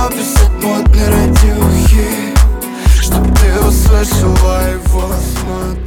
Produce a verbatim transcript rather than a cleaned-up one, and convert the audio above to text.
писать модные радиохи, чтоб ты услышала его. Смотри,